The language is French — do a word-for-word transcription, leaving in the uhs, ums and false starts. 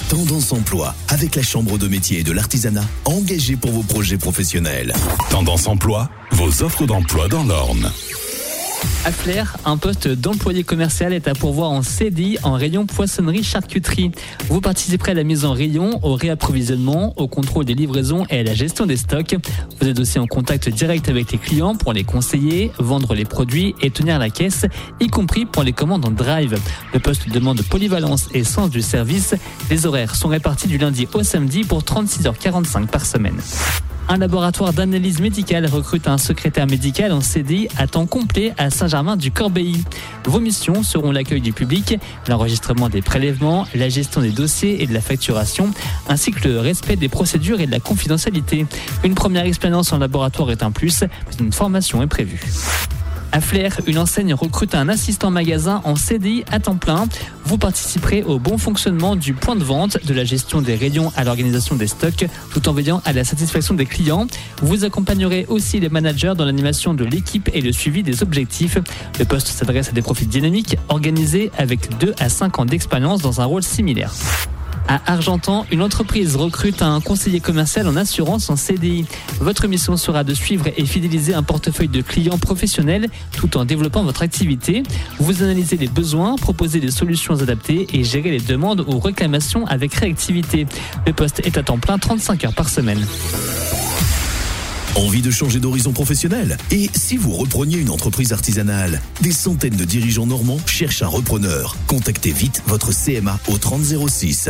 Tendance Emploi, avec la Chambre de métier et de l'artisanat, engagée pour vos projets professionnels. Tendance Emploi, vos offres d'emploi dans l'Orne. À Flers, un poste d'employé commercial est à pourvoir en C D I en rayon poissonnerie-charcuterie. Vous participerez à la mise en rayon, au réapprovisionnement, au contrôle des livraisons et à la gestion des stocks. Vous êtes aussi en contact direct avec les clients pour les conseiller, vendre les produits et tenir la caisse, y compris pour les commandes en drive. Le poste demande polyvalence et sens du service. Les horaires sont répartis du lundi au samedi pour trente-six heures quarante-cinq par semaine. Un laboratoire d'analyse médicale recrute un secrétaire médical en C D I à temps complet à Saint-Germain-du-Corbéis. Vos missions seront l'accueil du public, l'enregistrement des prélèvements, la gestion des dossiers et de la facturation, ainsi que le respect des procédures et de la confidentialité. Une première expérience en laboratoire est un plus, mais une formation est prévue. À Flers, une enseigne recrute un assistant magasin en C D I à temps plein. Vous participerez au bon fonctionnement du point de vente, de la gestion des rayons à l'organisation des stocks, tout en veillant à la satisfaction des clients. Vous accompagnerez aussi les managers dans l'animation de l'équipe et le suivi des objectifs. Le poste s'adresse à des profils dynamiques, organisés avec deux à cinq ans d'expérience dans un rôle similaire. À Argentan, une entreprise recrute un conseiller commercial en assurance en C D I. Votre mission sera de suivre et fidéliser un portefeuille de clients professionnels tout en développant votre activité. Vous analysez les besoins, proposez des solutions adaptées et gérez les demandes ou réclamations avec réactivité. Le poste est à temps plein, trente-cinq heures par semaine. Envie de changer d'horizon professionnel? Et si vous repreniez une entreprise artisanale? Des centaines de dirigeants normands cherchent un repreneur. Contactez vite votre C M A au trente zéro six.